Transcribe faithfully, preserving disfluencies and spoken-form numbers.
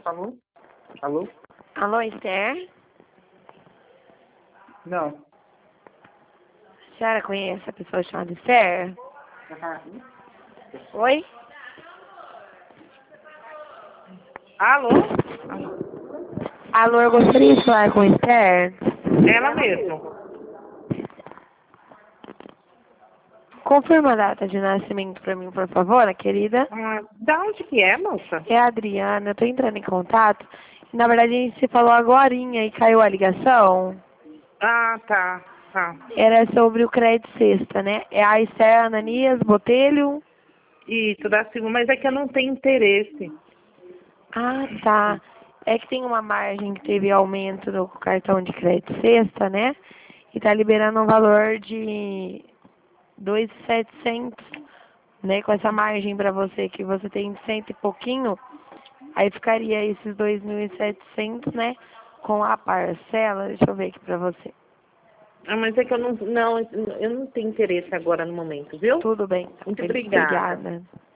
Alô? Alô? Alô, Esther? Não. A senhora conhece a pessoa chamada Esther? Uhum. Oi? Alô? Alô, eu gostaria de falar com Esther. Ela mesmo. Confirma a data de nascimento pra mim, por favor, querida. Ah, da onde que é, moça? É a Adriana, eu tô entrando em contato. Na verdade, a gente se falou agorinha e caiu a ligação. Ah, tá. Tá. Era sobre o crédito sexta, né? É a Esther Ananias Botelho. Isso, da segunda, mas é que eu não tenho interesse. Ah, tá. É que tem uma margem que teve aumento no cartão de crédito sexta, né? E tá liberando um valor de dois mil e setecentos, né? Com essa margem para você que você tem cento e pouquinho, aí ficaria esses dois mil e setecentos, né? Com a parcela, deixa eu ver aqui para você. Ah, mas é que eu não, não, eu não tenho interesse agora no momento, viu? Tudo bem, então. Muito Feliz- obrigada. Obrigada.